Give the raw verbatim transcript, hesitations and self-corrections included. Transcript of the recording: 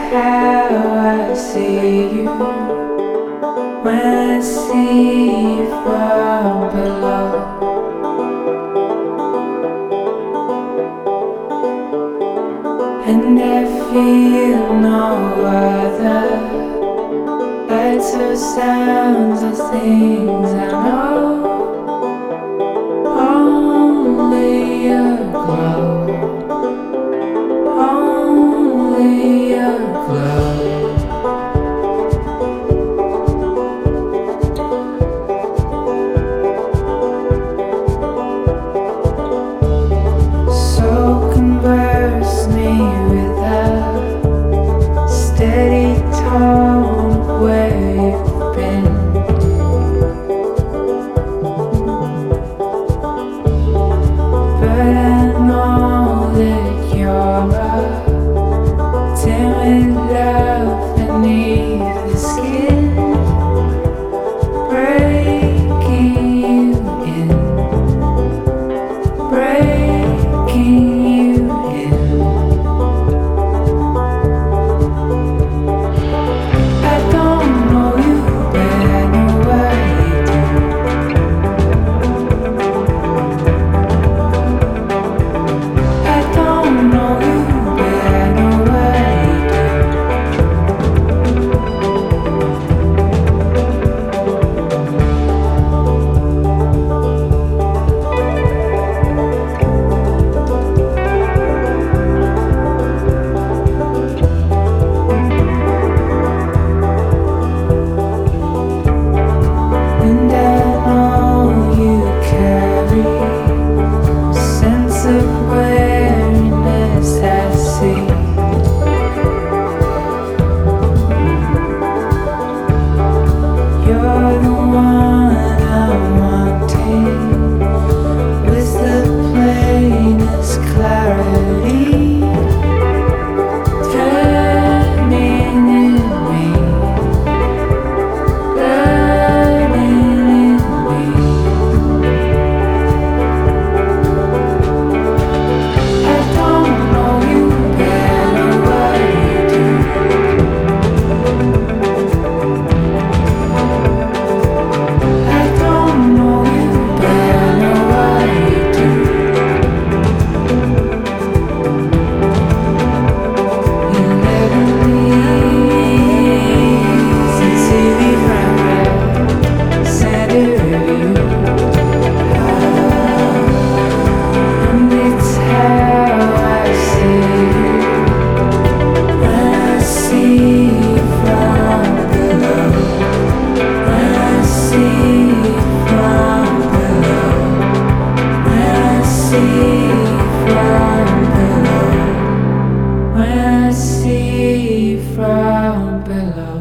how I see you when I see you from below. And I feel no other lights or sounds or things I know. Only your glow, only your glow. So converse me with a steady tone of where you've been. But I know that you're a timid love beneath the skin, breaking you in, breaking you in. I don't know you, but I know what you do. I don't know you, but I know what you And I know you carry a sense of weariness, I see. You're the one I'm wanting, with the plainest clarity, turning in me, burning in me. I don't know you, but I know what you do. I don't know you, but I know what you do. You never leave sincerely from the center of you. And it's how I see you when I see you from below. When I see you from below. When I see you from below. When I see you from below.